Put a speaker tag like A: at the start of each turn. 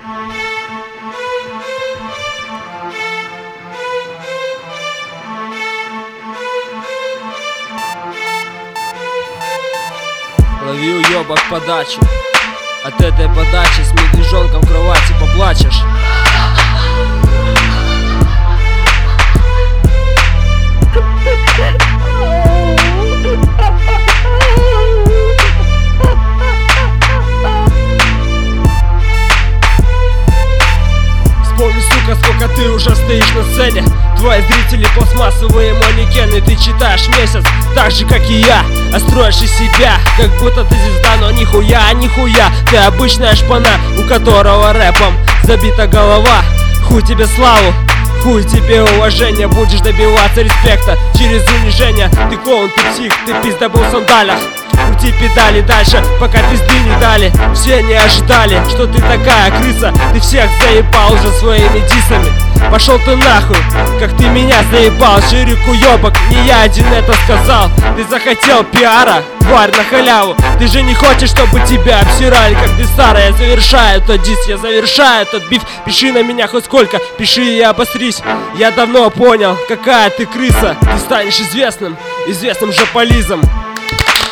A: Лови уёбок подачу. От этой подачи с медвежонком в кровати поплачешь. Вспомни, сука, сколько ты уже стоишь на сцене. Твои зрители пластмассовые манекены. Ты читаешь месяц так же, как и я, а строишь из себя, как будто ты звезда, но нихуя, нихуя. Ты обычная шпана, у которого рэпом забита голова. Хуй тебе славу, хуй тебе уважение. Будешь добиваться респекта через унижение. Ты клоун, ты псих, ты пизда был в сандалях. Крути педали дальше, пока пизды не дали. Все не ожидали, что ты такая крыса. Ты всех заебал уже своими дисами. Пошел ты нахуй, как ты меня заебал. Жирик уёбок, не я один это сказал. Ты захотел пиара, тварь на халяву. Ты же не хочешь, чтобы тебя обсирали, как ты старая. Я завершаю тот дис, я завершаю тот биф. Пиши на меня хоть сколько, пиши и обосрись. Я давно понял, какая ты крыса. Ты станешь известным, известным жополизом.